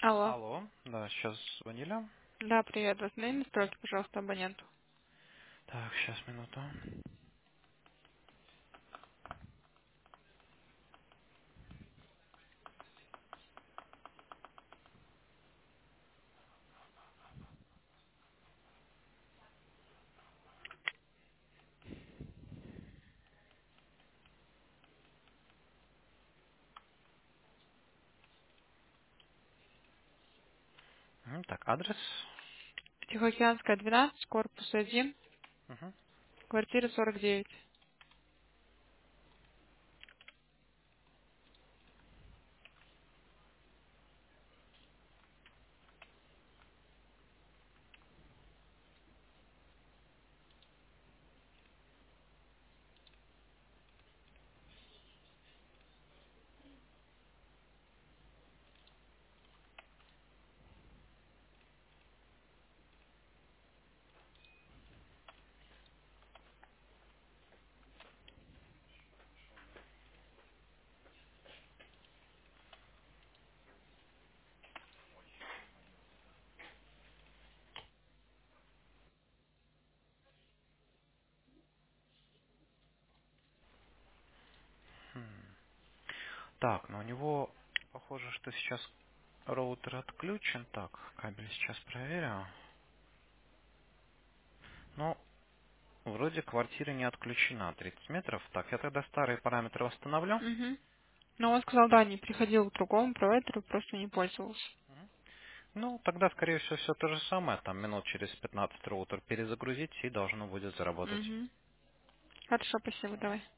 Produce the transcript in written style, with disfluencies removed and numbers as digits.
Алло. Алло, да, сейчас звонили. Да, привет. Возьми настройки, пожалуйста, абоненту. Так, сейчас, минуту. Так, адрес. Тихоокеанская, 12, корпус 1, Мгм. квартира 49. Так, но у него похоже, что сейчас роутер отключен. Так, кабель сейчас проверю. Ну, вроде квартира не отключена, 30 метров. Так, я тогда старые параметры восстановлю. Угу. Но он сказал, да, не приходил к другому провайдеру, просто не пользовался. Ну, тогда, скорее всего, все то же самое. Там минут через 15 роутер перезагрузить и должно будет заработать. Угу. Хорошо, спасибо, давай.